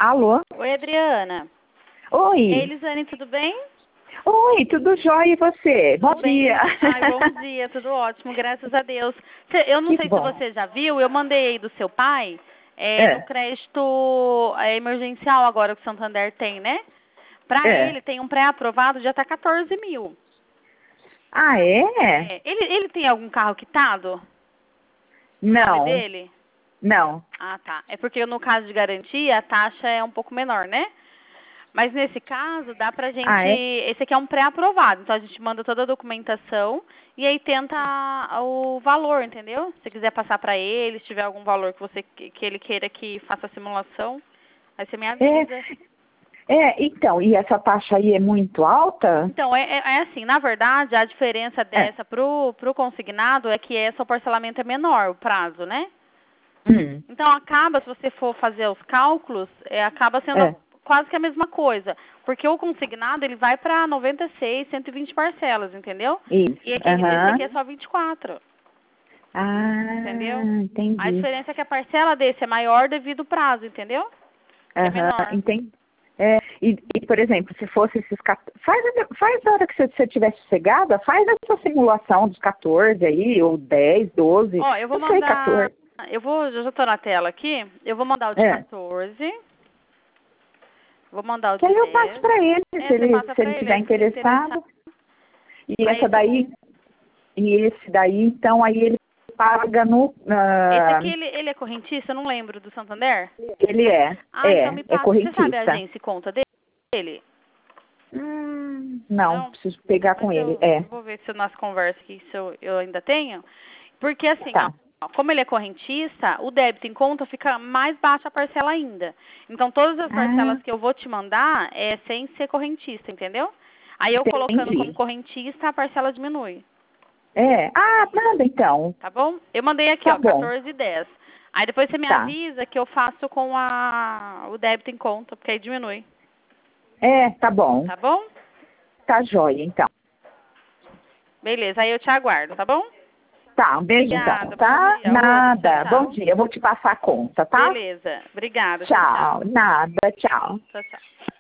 Alô? Oi, Adriana. Oi. Ei, Elisane, tudo bem? Oi, tudo jóia e você? Bom Tudo bem. dia. Ai, bom dia, tudo ótimo, graças a Deus. Eu não Que sei se bom. você já viu, eu mandei do seu pai no É, crédito emergencial agora que o Santander tem, né? Pra é. ele tem um pré-aprovado de até 14 mil. Ah, é? Ele tem algum carro quitado no nome Não, dele? não. Ah, tá. É porque no caso de garantia a taxa é um pouco menor, né? Mas nesse caso, dá pra gente. Ah, é? Esse aqui é um pré-aprovado, então a gente manda toda a documentação e aí tenta o valor, entendeu? Se quiser passar pra ele, se tiver algum valor que ele queira que faça a simulação, aí você me avisa. Então, e essa taxa aí é muito alta? Então, é assim, na verdade, a diferença É. dessa pro consignado é que essa o parcelamento é menor, o prazo, né? Hum, Então acaba, se você for fazer os cálculos, acaba sendo é. quase que a mesma coisa. Porque o consignado, ele vai para 96, 120 parcelas, entendeu? Isso. E aqui, esse Aham. aqui é só 24, Ah, entendeu? A entendi. diferença é que a parcela desse é maior devido ao prazo, entendeu? Que é Aham, menor. entendi. Por exemplo, se fosse esses 14, faz a hora que você estiver sossegada, faz essa simulação dos 14 aí, ou 10, 12, Ó, eu vou não sei, mandar, 14. eu já tô na tela aqui, eu vou mandar o de É. 14, vou mandar o Que de aí eu passo 10. para ele, Você passa se pra ele ele, estiver aí se ele interessar. interessado. E Aí essa esse daí, e esse daí, então, aí ele paga no. Esse aqui, ele é correntista? Eu não lembro, do Santander? Ele Ah, então me é passa. Você sabe a correntista. agência e conta dele? Não, Não? preciso pegar Mas com ele. eu vou ver se nas conversas aqui se eu ainda tenho. Porque assim, Tá. ó, como ele é correntista, o débito em conta fica mais baixa a parcela ainda. Então todas as Ah, parcelas que eu vou te mandar é sem ser correntista, entendeu? Aí eu colocando como entendi. correntista, a parcela diminui. Manda então. Tá bom? Eu mandei aqui, Tá ó, bom. 14,10. Aí depois você me Tá. avisa que eu faço com o débito em conta, porque aí diminui. Tá bom. Tá bom? Tá jóia, então. Beleza, aí eu te aguardo, tá bom? Tá, um beijo então, Obrigada, bom tá? dia. Outro, tchau, Nada. Bom tchau. dia. Eu vou te passar a conta, tá? Beleza, obrigada, tchau, tchau. Tchau. Nada. Tchau. Tchau, tchau.